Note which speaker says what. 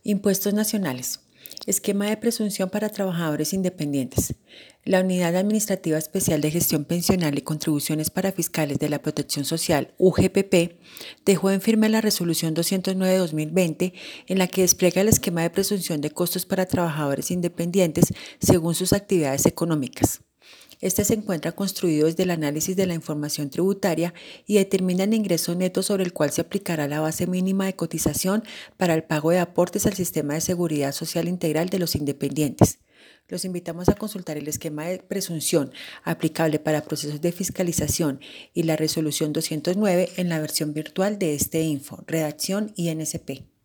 Speaker 1: Impuestos nacionales. Esquema de presunción para trabajadores independientes. La Unidad Administrativa Especial de Gestión Pensional y Contribuciones para Fiscales de la Protección Social, UGPP, dejó en firme la Resolución 209/2020 en la que despliega el esquema de presunción de costos para trabajadores independientes según sus actividades económicas. Este se encuentra construido desde el análisis de la información tributaria y determina el ingreso neto sobre el cual se aplicará la base mínima de cotización para el pago de aportes al sistema de seguridad social integral de los independientes. Los invitamos a consultar el esquema de presunción aplicable para procesos de fiscalización y la resolución 209 en la versión virtual de este info, redacción INSP.